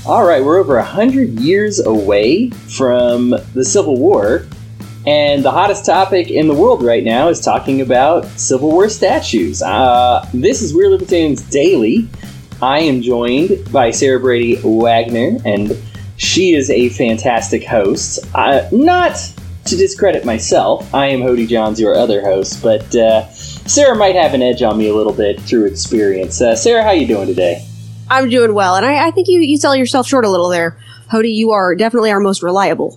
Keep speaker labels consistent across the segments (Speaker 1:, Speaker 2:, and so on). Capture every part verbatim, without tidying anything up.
Speaker 1: All right, we're over one hundred years away from the Civil War, and the hottest topic in the world right now is talking about Civil War statues. Uh, this is We're Libertarians Daily. I am joined by Sarah Brady Wagner, and she is a fantastic host. Uh, not to discredit myself, I am Hody Johns, your other host, but uh, Sarah might have an edge on me a little bit through experience. Uh, Sarah, how you doing today?
Speaker 2: I'm doing well, and I, I think you, you sell yourself short a little there. Hody, you are definitely our most reliable.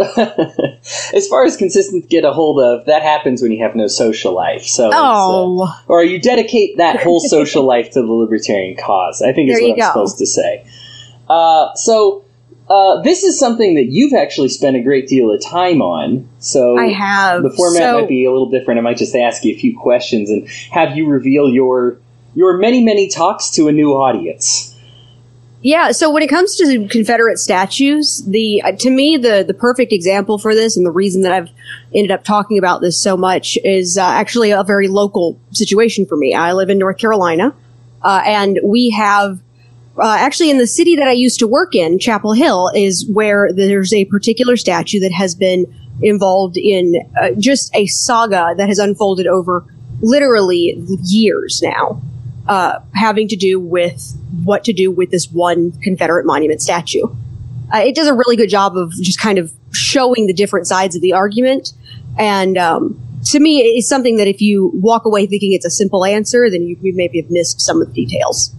Speaker 1: As far as consistent to get a hold of, that happens when you have no social life. So,
Speaker 2: oh.
Speaker 1: uh, or you dedicate that whole social life to the libertarian cause, I think is
Speaker 2: there
Speaker 1: what I'm
Speaker 2: go.
Speaker 1: supposed to say. Uh, so, uh, this is something that you've actually spent a great deal of time on. So
Speaker 2: I have.
Speaker 1: The format
Speaker 2: so,
Speaker 1: might be a little different. I might just ask you a few questions and have you reveal your your many, many talks to a new audience.
Speaker 2: Yeah, so when it comes to Confederate statues, the uh, to me, the, the perfect example for this, and the reason that I've ended up talking about this so much, is uh, actually a very local situation for me. I live in North Carolina, uh, and we have, uh, actually in the city that I used to work in, Chapel Hill, is where there's a particular statue that has been involved in uh, just a saga that has unfolded over literally years now. Uh, having to do with what to do with this one Confederate monument statue. Uh, it does a really good job of just kind of showing the different sides of the argument. And um, to me, it's something that if you walk away thinking it's a simple answer, then you, you maybe have missed some of the details.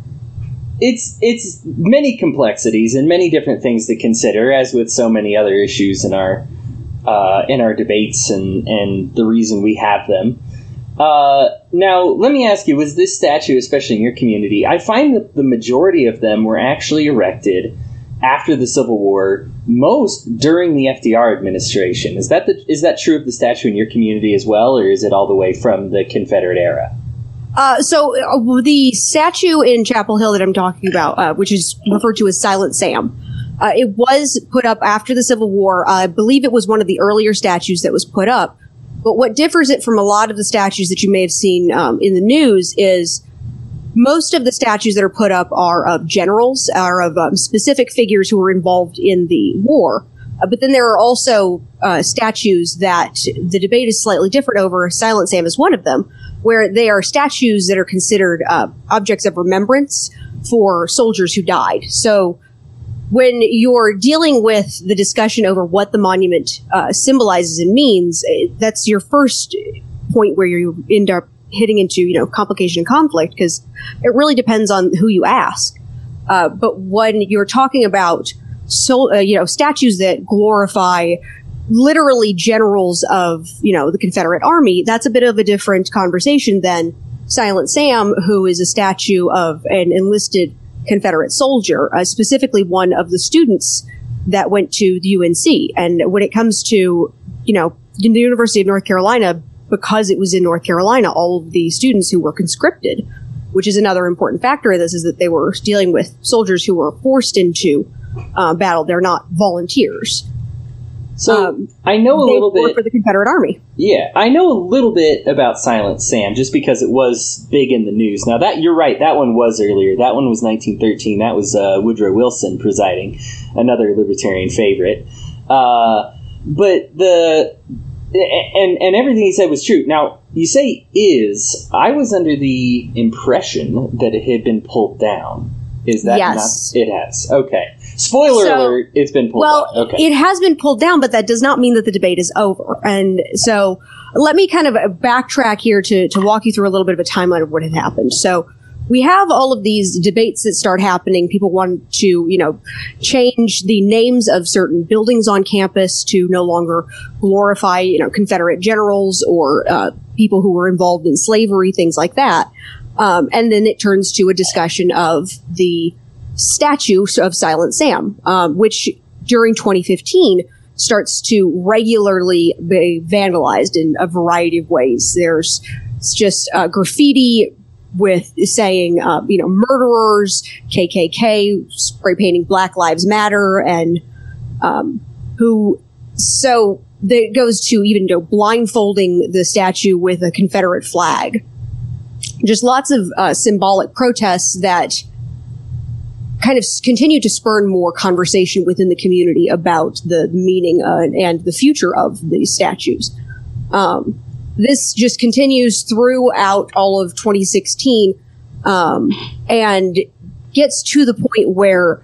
Speaker 1: It's it's many complexities and many different things to consider, as with so many other issues in our uh, in our debates and, and the reason we have them. Uh, now, let me ask you, was this statue, especially in your community, I find that the majority of them were actually erected after the Civil War, most during the F D R administration. Is that the, is that true of the statue in your community as well, or is it all the way from the Confederate era?
Speaker 2: Uh, so uh, the statue in Chapel Hill that I'm talking about, uh, which is referred to as Silent Sam, uh, it was put up after the Civil War. Uh, I believe it was one of the earlier statues that was put up. But what differs it from a lot of the statues that you may have seen um, in the news is most of the statues that are put up are of generals, are of um, specific figures who were involved in the war. Uh, but then there are also uh, statues that the debate is slightly different over. Silent Sam is one of them, where they are statues that are considered uh, objects of remembrance for soldiers who died. So when you're dealing with the discussion over what the monument uh, symbolizes and means, that's your first point where you end up hitting into, you know, complication and conflict, because it really depends on who you ask. Uh, but when you're talking about, so, uh, you know, statues that glorify literally generals of, you know, the Confederate Army, that's a bit of a different conversation than Silent Sam, who is a statue of an enlisted Confederate soldier, uh, specifically one of the students that went to the U N C. And when it comes to, you know, the University of North Carolina, because it was in North Carolina, all of the students who were conscripted, which is another important factor of this, is that they were dealing with soldiers who were forced into uh, battle. They're not volunteers.
Speaker 1: So
Speaker 2: um,
Speaker 1: I know a little bit
Speaker 2: for the Confederate Army.
Speaker 1: Yeah, I know a little bit about Silent Sam just because it was big in the news. Now that you're right, that one was earlier. That one was nineteen thirteen. That was uh, Woodrow Wilson presiding, another libertarian favorite. Uh, but the and and everything he said was true. Now you say is. I was under the impression that it had been pulled down. Is that
Speaker 2: yes.
Speaker 1: not? It has. Okay. Spoiler
Speaker 2: so,
Speaker 1: alert, it's been pulled
Speaker 2: well,
Speaker 1: down. Okay.
Speaker 2: It has been pulled down, but that does not mean that the debate is over. And so let me kind of backtrack here to, to walk you through a little bit of a timeline of what had happened. So we have all of these debates that start happening. People want to, you know, change the names of certain buildings on campus to no longer glorify, you know, Confederate generals or uh, people who were involved in slavery, things like that. Um, and then it turns to a discussion of the statue of Silent Sam, um, which during twenty fifteen starts to regularly be vandalized in a variety of ways. There's just uh, graffiti with saying, uh, you know, murderers, K K K, spray painting Black Lives Matter, and um, who, so that goes to even, you know, blindfolding the statue with a Confederate flag. Just lots of uh, symbolic protests that kind of continued to spurn more conversation within the community about the meaning uh, and the future of these statues. Um, this just continues throughout all of twenty sixteen um, and gets to the point where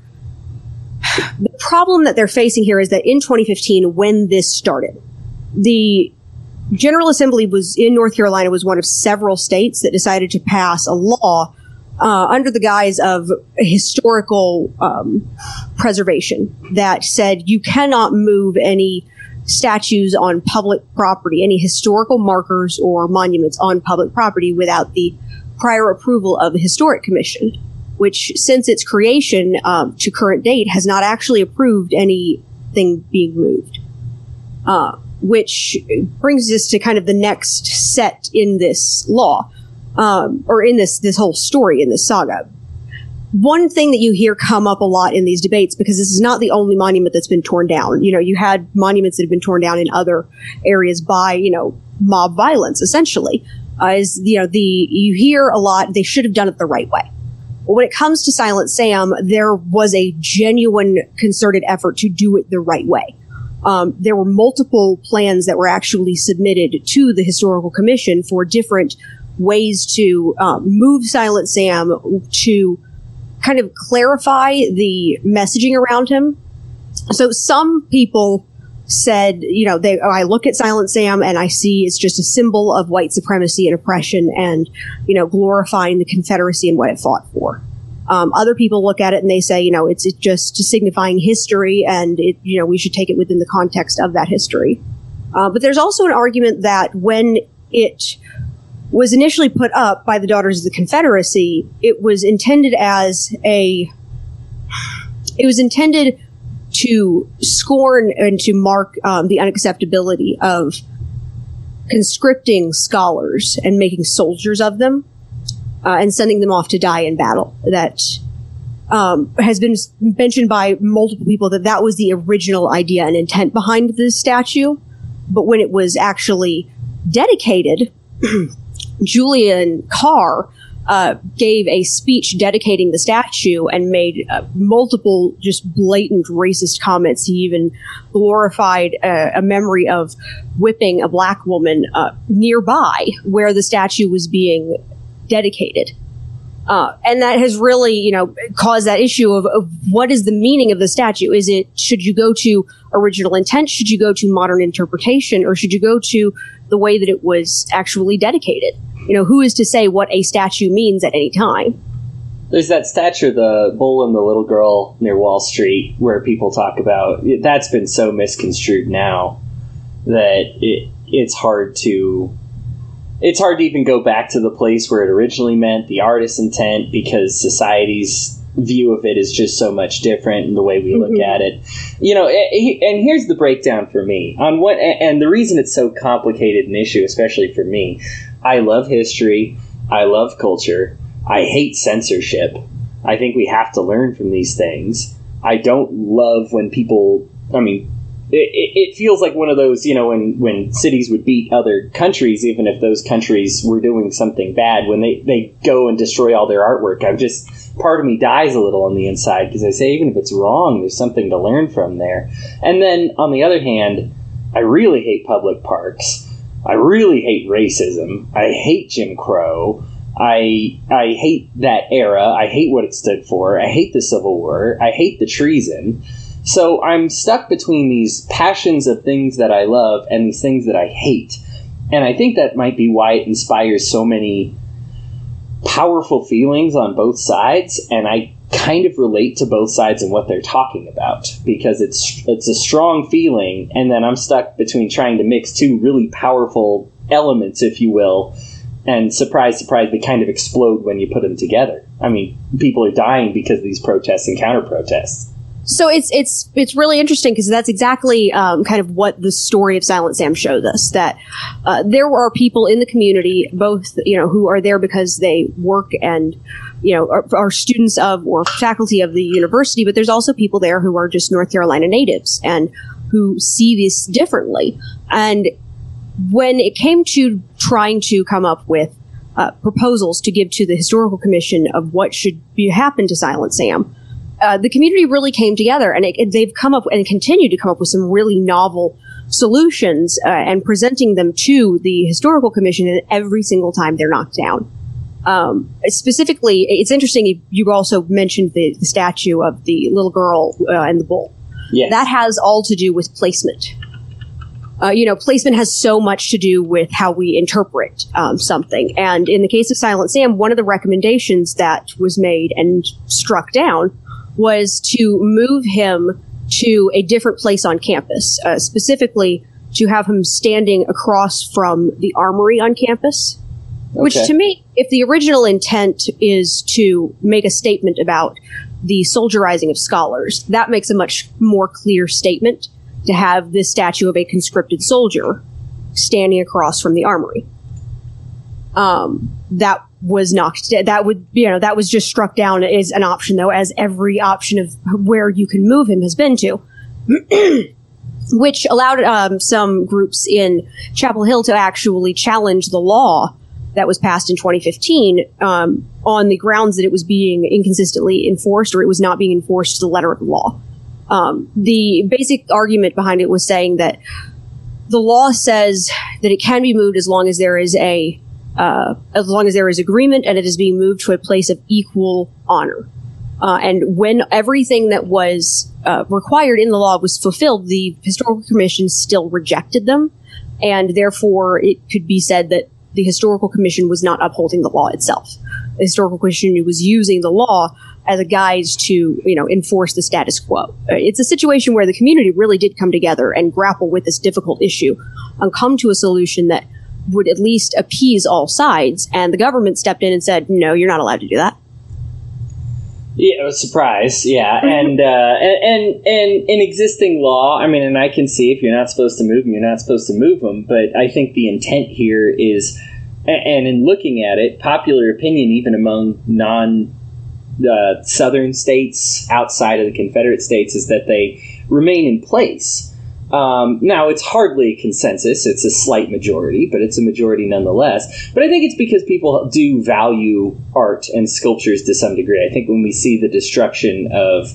Speaker 2: the problem that they're facing here is that in twenty fifteen, when this started, the General Assembly was in North Carolina was one of several states that decided to pass a law uh, under the guise of historical um, preservation that said you cannot move any statues on public property, any historical markers or monuments on public property without the prior approval of the Historic Commission, which since its creation um, to current date has not actually approved anything being moved. Uh, which brings us to kind of the next set in this law, um, or in this, this whole story, in this saga. One thing that you hear come up a lot in these debates, because this is not the only monument that's been torn down. You know, you had monuments that have been torn down in other areas by, you know, mob violence, essentially. Uh, is, you know, the, you hear a lot, they should have done it the right way. Well, when it comes to Silent Sam, there was a genuine concerted effort to do it the right way. Um, there were multiple plans that were actually submitted to the Historical Commission for different ways to um, move Silent Sam to kind of clarify the messaging around him. So some people said, you know, they, oh, I look at Silent Sam and I see it's just a symbol of white supremacy and oppression and, you know, glorifying the Confederacy and what it fought for. Um, other people look at it and they say, you know, it's, it's just signifying history and it, you know, we should take it within the context of that history. Uh, but there's also an argument that when it was initially put up by the Daughters of the Confederacy, it was intended as a, it was intended to scorn and to mark um, the unacceptability of conscripting scholars and making soldiers of them. Uh, and sending them off to die in battle. That um, has been mentioned by multiple people that that was the original idea and intent behind this statue. But when it was actually dedicated, Julian Carr uh, gave a speech dedicating the statue and made uh, multiple just blatant racist comments. He even glorified uh, a memory of whipping a black woman uh, nearby where the statue was being dedicated. Uh, and that has really, you know, caused that issue of, of what is the meaning of the statue? Is it, should you go to original intent? Should you go to modern interpretation? Or should you go to the way that it was actually dedicated? You know, who is to say what a statue means at any time?
Speaker 1: There's that statue, the bull and the little girl near Wall Street, where people talk about, that's been so misconstrued now that it, it's hard to It's hard to even go back to the place where it originally meant, the artist's intent, because society's view of it is just so much different in the way we look mm-hmm. at it. You know, and here's the breakdown for me. On what, and the reason it's so complicated an issue, especially for me, I love history, I love culture, I hate censorship. I think we have to learn from these things. I don't love when people, I mean, It, it feels like one of those, you know, when, when cities would beat other countries, even if those countries were doing something bad, when they, they go and destroy all their artwork. I'm just, part of me dies a little on the inside because I say, even if it's wrong, there's something to learn from there. And then, on the other hand, I really hate public parks. I really hate racism. I hate Jim Crow. I I hate that era. I hate what it stood for. I hate the Civil War. I hate the treason. So I'm stuck between these passions of things that I love and these things that I hate. And I think that might be why it inspires so many powerful feelings on both sides. And I kind of relate to both sides and what they're talking about because it's it's a strong feeling. And then I'm stuck between trying to mix two really powerful elements, if you will. And surprise, surprise, they kind of explode when you put them together. I mean, people are dying because of these protests and counter-protests.
Speaker 2: So it's it's it's really interesting because that's exactly um, kind of what the story of Silent Sam shows us. That uh, there are people in the community, both you know, who are there because they work and you know are, are students of or faculty of the university, but there's also people there who are just North Carolina natives and who see this differently. And when it came to trying to come up with uh, proposals to give to the Historical Commission of what should be happen to Silent Sam. uh, the community really came together, and it, they've come up and continue to come up with some really novel solutions uh, and presenting them to the Historical Commission, and every single time they're knocked down. Um, specifically, it's interesting, you also mentioned the, the statue of the little girl uh, and the bull.
Speaker 1: Yes.
Speaker 2: That has all to do with placement. Uh, you know, placement has so much to do with how we interpret um, something. And in the case of Silent Sam, one of the recommendations that was made and struck down was to move him to a different place on campus, uh, specifically to have him standing across from the armory on campus. Okay. Which to me, if the original intent is to make a statement about the soldierizing of scholars, that makes a much more clear statement to have this statue of a conscripted soldier standing across from the armory. Um, that was knocked, that would, you know, that was just struck down as an option, though, as every option of where you can move him has been to. Which allowed um, some groups in Chapel Hill to actually challenge the law that was passed in twenty fifteen um, on the grounds that it was being inconsistently enforced, or it was not being enforced to the letter of the law. Um, the basic argument behind it was saying that the law says that it can be moved as long as there is a uh, as long as there is agreement and it is being moved to a place of equal honor. Uh, and when everything that was uh, required in the law was fulfilled, the Historical Commission still rejected them, and therefore it could be said that the Historical Commission was not upholding the law itself. The Historical Commission was using the law as a guise to, you know, enforce the status quo. It's a situation where the community really did come together and grapple with this difficult issue and come to a solution that would at least appease all sides. And the government stepped in and said, no, you're not allowed to do that.
Speaker 1: Yeah, it was a surprise. Yeah. and, uh, and, and, and in existing law, I mean, and I can see if you're not supposed to move them, you're not supposed to move them. But I think the intent here is, and in looking at it, popular opinion, even among non uh, southern states outside of the Confederate states, is that they remain in place. Um, now, it's hardly a consensus. It's a slight majority, but it's a majority nonetheless. But I think it's because people do value art and sculptures to some degree. I think when we see the destruction of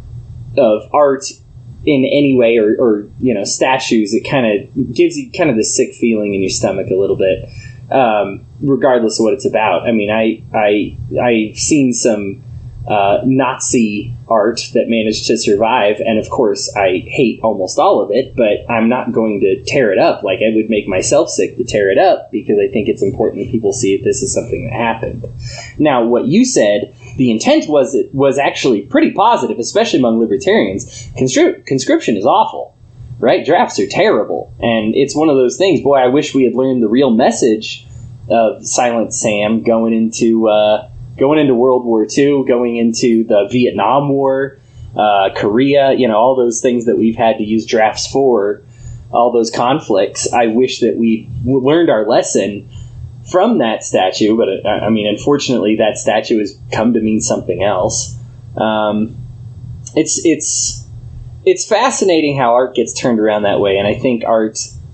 Speaker 1: of art in any way, or, or you know, statues, it kind of gives you kind of the sick feeling in your stomach a little bit, um, regardless of what it's about. I mean, I I I've seen some uh, Nazi art that managed to survive, and of course I hate almost all of it, but I'm not going to tear it up like I would make myself sick to tear it up, because I think it's important that people see that this is something that happened. Now, what you said, the intent was it was actually pretty positive, especially among libertarians. Conscri- conscription is awful, right? Drafts are terrible, and it's one of those things, boy, I wish we had learned the real message of Silent Sam going into uh going into World War Two, going into the Vietnam War, uh, Korea, you know, all those things that we've had to use drafts for, all those conflicts. I wish that we w- learned our lesson from that statue, but uh, I mean, unfortunately, that statue has come to mean something else. Um, it's it's it's fascinating how art gets turned around that way, and I think art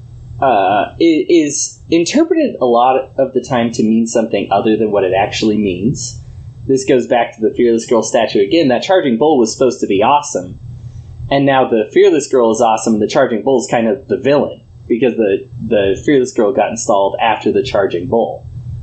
Speaker 1: uh, is interpreted a lot of the time to mean something other than what it actually means. This goes back to the Fearless Girl statue again. That Charging Bull was supposed to be awesome, and now the Fearless Girl is awesome, and the Charging Bull is kind of the villain, because the, the Fearless Girl got installed after the Charging Bull.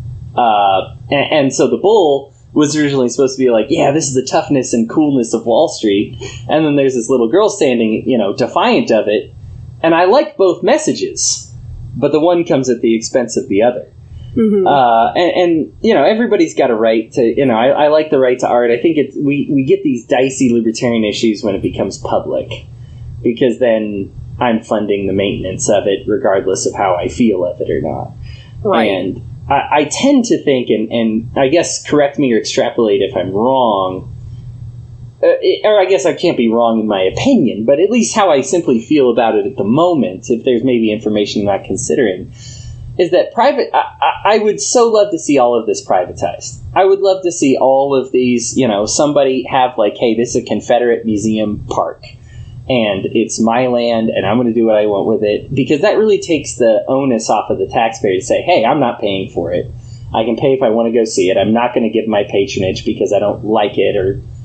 Speaker 1: Uh, and, and so the Bull was originally supposed to be like, yeah, this is the toughness and coolness of Wall Street, and then there's this little girl standing, you know, defiant of it, and I like both messages, but the one comes at the expense of the other. Mm-hmm. Uh, and, and, you know, everybody's got a right to, you know, I, I like the right to art. I think it's, we, we get these dicey libertarian issues when it becomes public, because then I'm funding the maintenance of it regardless of how I feel of it or not. Right. And I, I tend to think, and, and I guess correct me or extrapolate if I'm wrong, uh, it, or I guess I can't be wrong in my opinion, but at least how I simply feel about it at the moment, if there's maybe information I'm not considering, is that private, I, I would so love to see all of this privatized. I would love to see all of these, you know, somebody have like, hey, this is a Confederate museum park, and it's my land, and I'm going to do what I want with it, because that really takes the onus off of the taxpayer to say, hey, I'm not paying for it. I can pay if I want to go see it. I'm not going to give my patronage because I don't like it, or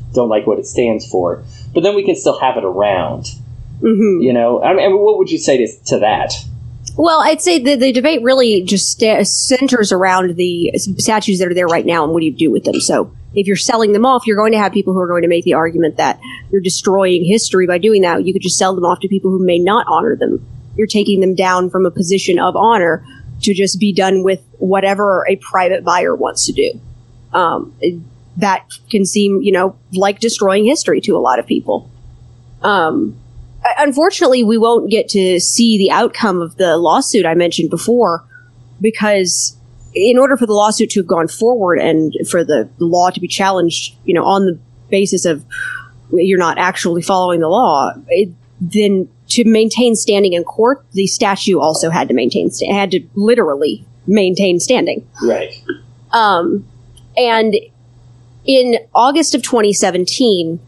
Speaker 1: don't like what it stands for, but then we can still have it around.
Speaker 2: Mm-hmm.
Speaker 1: You know, I mean, what would you say to, to that?
Speaker 2: Well, I'd say the, the debate really just sta- centers around the statues that are there right now and what do you do with them. So if you're selling them off, you're going to have people who are going to make the argument that you're destroying history by doing that. You could just sell them off to people who may not honor them. You're taking them down from a position of honor to just be done with whatever a private buyer wants to do. Um, it, that can seem, you know, like destroying history to a lot of people. Um, unfortunately, we won't get to see the outcome of the lawsuit I mentioned before, because in order for the lawsuit to have gone forward and for the law to be challenged, you know, on the basis of you're not actually following the law, it, then to maintain standing in court, the statue also had to maintain, had to literally maintain standing.
Speaker 1: Right.
Speaker 2: Um, and in August of twenty seventeen,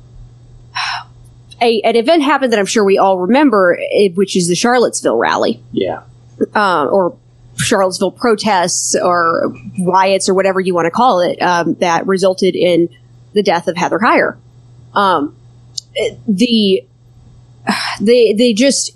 Speaker 2: a, an event happened that I'm sure we all remember, which is the Charlottesville rally.
Speaker 1: Yeah.
Speaker 2: Uh, or Charlottesville protests or riots or whatever you want to call it, um, that resulted in the death of Heather Heyer. Um, the, the, the just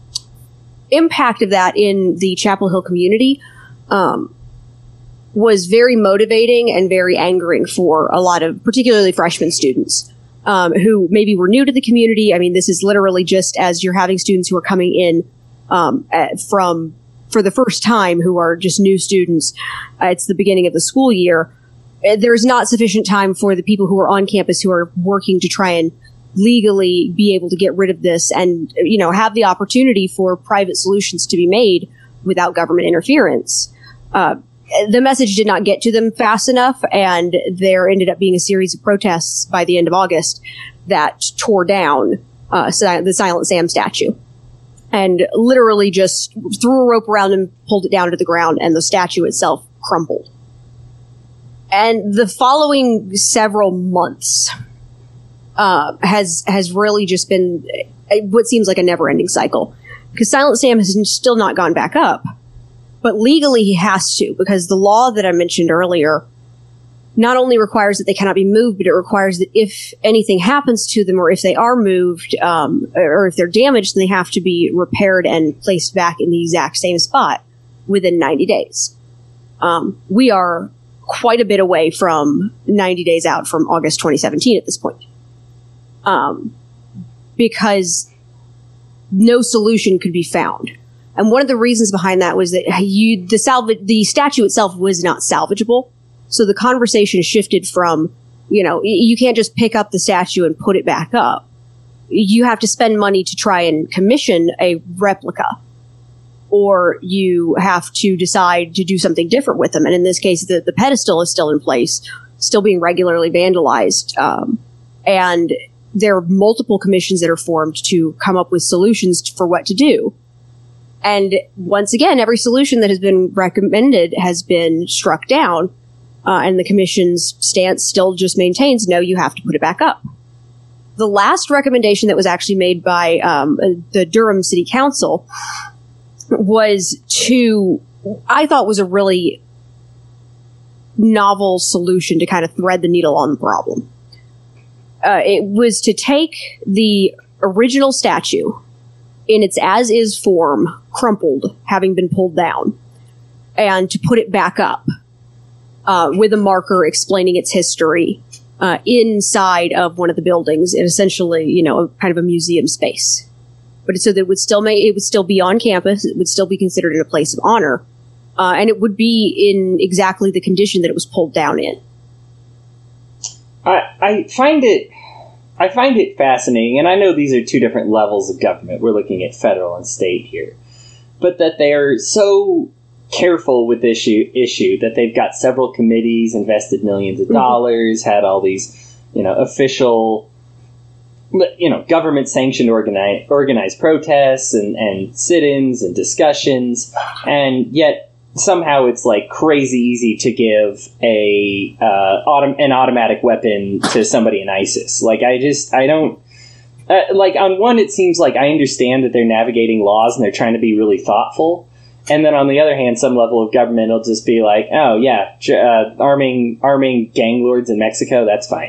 Speaker 2: impact of that in the Chapel Hill community, um, was very motivating and very angering for a lot of, particularly freshman students, um, who maybe were new to the community. I mean, this is literally just as you're having students who are coming in, um, at, from, for the first time, who are just new students. Uh, it's the beginning of the school year. Uh, there's not sufficient time for the people who are on campus who are working to try and legally be able to get rid of this and, you know, have the opportunity for private solutions to be made without government interference. Uh, the message did not get to them fast enough, and there ended up being a series of protests by the end of August that tore down uh, the Silent Sam statue. And literally just threw a rope around and pulled it down to the ground, and the statue itself crumbled. And the following several months uh, has has really just been what seems like a never-ending cycle. Because Silent Sam has still not gone back up. But legally he has to, because the law that I mentioned earlier not only requires that they cannot be moved, but it requires that if anything happens to them or if they are moved um, or if they're damaged, then they have to be repaired and placed back in the exact same spot within ninety days. Um, we are quite a bit away from ninety days out from August twenty seventeen at this point. Um, because no solution could be found. And one of the reasons behind that was that you, the salvage, the statue itself was not salvageable. So the conversation shifted from, you know, you can't just pick up the statue and put it back up. You have to spend money to try and commission a replica, or you have to decide to do something different with them. And in this case, the, the pedestal is still in place, still being regularly vandalized. Um, and there are multiple commissions that are formed to come up with solutions for what to do. And once again, every solution that has been recommended has been struck down. Uh, and the commission's stance still just maintains, no, you have to put it back up. The last recommendation that was actually made by um, the Durham City Council was to, I thought was a really novel solution to kind of thread the needle on the problem. Uh, it was to take the original statue in its as-is form, crumpled, having been pulled down, and to put it back up. Uh, with a marker explaining its history uh, inside of one of the buildings, in essentially, you know, a, kind of a museum space. But so that it would still make it would still be on campus. It would still be considered in a place of honor, uh, and it would be in exactly the condition that it was pulled down in.
Speaker 1: I, I find it, I find it fascinating, and I know these are two different levels of government. We're looking at federal and state here, but that they are so careful with this issue, issue that they've got several committees, invested millions of dollars, mm-hmm. had all these, you know, official, you know, government-sanctioned organize, organized protests and, and sit-ins and discussions, and yet somehow it's like crazy easy to give a uh, autom- an automatic weapon to somebody in ISIS. Like, I just, I don't, uh, like, on one, it seems like I understand that they're navigating laws and they're trying to be really thoughtful. And then on the other hand, some level of government will just be like, oh, yeah, uh, arming arming gang lords in Mexico, that's fine.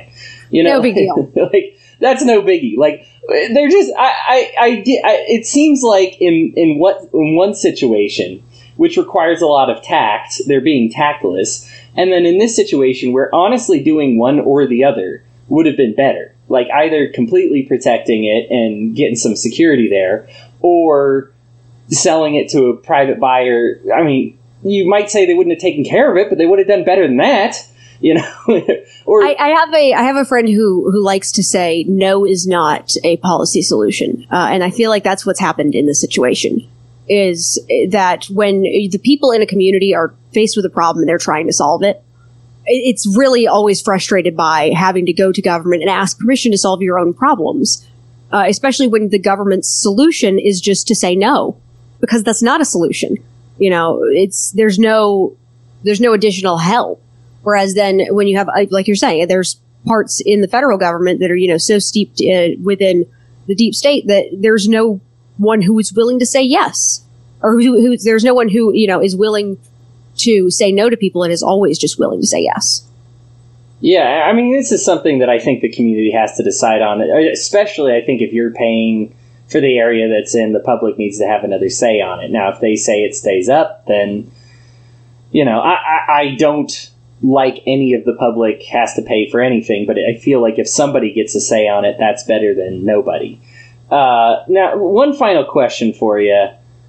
Speaker 1: You know,
Speaker 2: no big deal.
Speaker 1: Like, that's no biggie. Like, they're just, I, I, I, I, it seems like in, in what, in one situation, which requires a lot of tact, they're being tactless. And then in this situation, where honestly doing one or the other would have been better. Like, either completely protecting it and getting some security there, or selling it to a private buyer. I mean, you might say they wouldn't have taken care of it, but they would have done better than that. You know, or
Speaker 2: I, I have a I have a friend who who likes to say no is not a policy solution, uh, and I feel like that's what's happened in this situation. Is that when the people in a community are faced with a problem and they're trying to solve it, it's really always frustrated by having to go to government and ask permission to solve your own problems, uh, especially when the government's solution is just to say no, because that's not a solution. You know, it's there's no there's no additional help. Whereas then when you have, like you're saying, there's parts in the federal government that are, you know, so steeped uh, within the deep state that there's no one who is willing to say yes, or who, who there's no one who, you know, is willing to say no to people and is always just willing to say yes.
Speaker 1: Yeah, I mean, this is something that I think the community has to decide on, especially I think if you're paying for the area that's in, the public needs to have another say on it. Now, if they say it stays up, then, you know, I, I, I don't like any of the public has to pay for anything, but I feel like if somebody gets a say on it, that's better than nobody. Uh, now, one final question for you.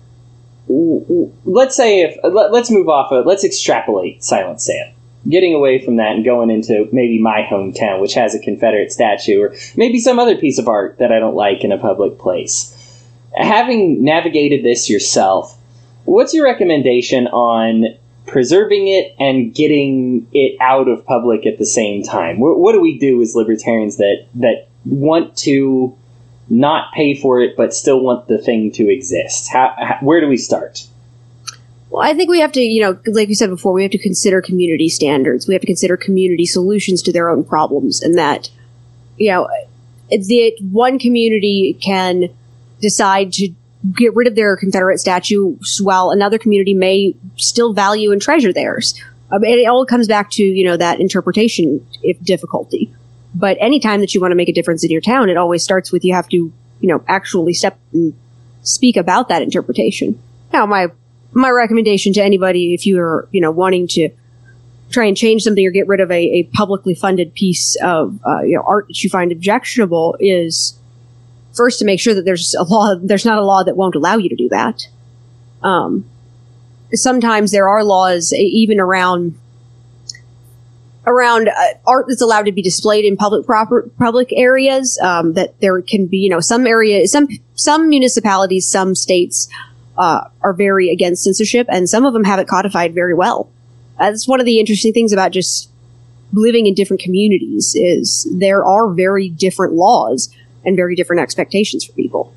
Speaker 1: Let's say if, let, let's move off of, let's extrapolate Silent Sam. Getting away from that and going into maybe my hometown, which has a Confederate statue, or maybe some other piece of art that I don't like in a public place. Having navigated this yourself, what's your recommendation on preserving it and getting it out of public at the same time? What, what do we do as libertarians that, that want to not pay for it but still want the thing to exist? How, how, where do we start?
Speaker 2: Well, I think we have to, you know, like you said before, we have to consider community standards. We have to consider community solutions to their own problems, and that, you know, the one community can decide to get rid of their Confederate statues while another community may still value and treasure theirs. Um, and it all comes back to, you know, that interpretation if difficulty. But anytime that you want to make a difference in your town, it always starts with you have to, you know, actually step and speak about that interpretation. Now, my My recommendation to anybody, if you're, you know, wanting to try and change something or get rid of a, a publicly funded piece of uh, you know, art that you find objectionable, is first to make sure that there's a law, there's not a law that won't allow you to do that. Um, sometimes there are laws even around around uh, art that's allowed to be displayed in public proper public areas. Um, that there can be, you know, some area, some some municipalities, some states. Uh, are very against censorship, and some of them have it codified very well. Uh, that's one of the interesting things about just living in different communities, is there are very different laws and very different expectations for people.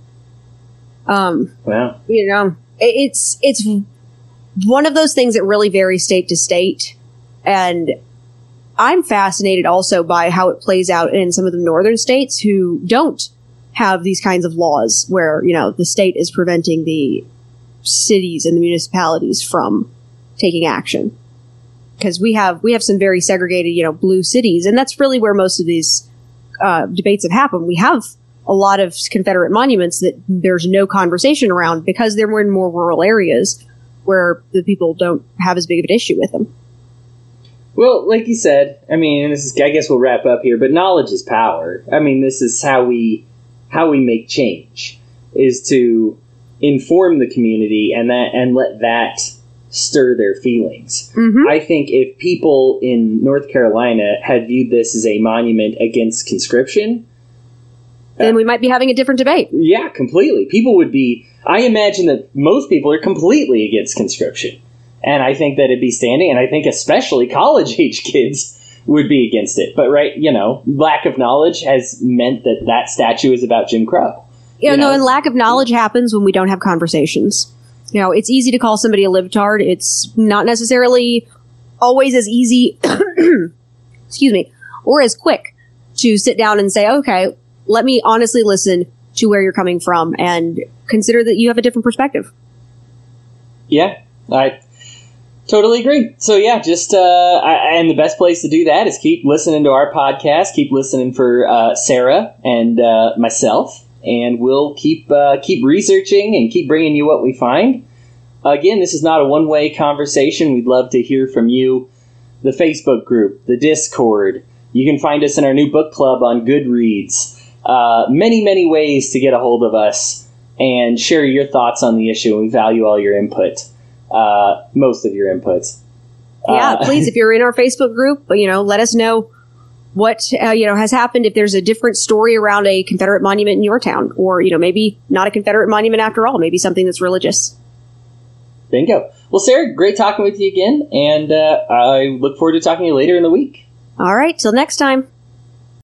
Speaker 2: Um,
Speaker 1: wow.
Speaker 2: You know, it, it's it's one of those things that really vary state to state, and I'm fascinated also by how it plays out in some of the northern states who don't have these kinds of laws, where, you know, the state is preventing the cities and the municipalities from taking action, because we have we have some very segregated, you know, blue cities, and that's really where most of these uh, debates have happened. We have a lot of Confederate monuments that there's no conversation around because they're in more rural areas where the people don't have as big of an issue with them.
Speaker 1: Well, like you said, I mean, and this is, I guess we'll wrap up here, but knowledge is power. I mean, this is how we how we make change, is to inform the community and that and let that stir their feelings. Mm-hmm. I think if people in North Carolina had viewed this as a monument against conscription,
Speaker 2: then uh, we might be having a different debate.
Speaker 1: Yeah, completely. People would be, I imagine that most people are completely against conscription. And I think that it'd be standing, and I think especially college-age kids would be against it. But, right, you know, lack of knowledge has meant that that statue is about Jim Crow.
Speaker 2: You know, you know, no, and lack of knowledge happens when we don't have conversations. You know, it's easy to call somebody a libtard. It's not necessarily always as easy, excuse me, or as quick to sit down and say, okay, let me honestly listen to where you're coming from and consider that you have a different perspective.
Speaker 1: Yeah, I Totally agree. So yeah, just uh, I, and the best place to do that is keep listening to our podcast. Keep listening for uh, Sarah and uh, myself, and we'll keep uh, keep researching and keep bringing you what we find. Again, this is not a one-way conversation. We'd love to hear from you. The Facebook group, the Discord. You can find us in our new book club on Goodreads. Uh, many, many ways to get a hold of us and share your thoughts on the issue. We value all your input. Uh, most of your inputs.
Speaker 2: Yeah,
Speaker 1: uh,
Speaker 2: please, if you're in our Facebook group, you know, let us know what, uh, you know, has happened. If there's a different story around a Confederate monument in your town, or, you know, maybe not a Confederate monument after all, maybe something that's religious.
Speaker 1: Bingo. Well, Sarah, great talking with you again. And uh, I look forward to talking to you later in the week.
Speaker 2: All right. Till next time.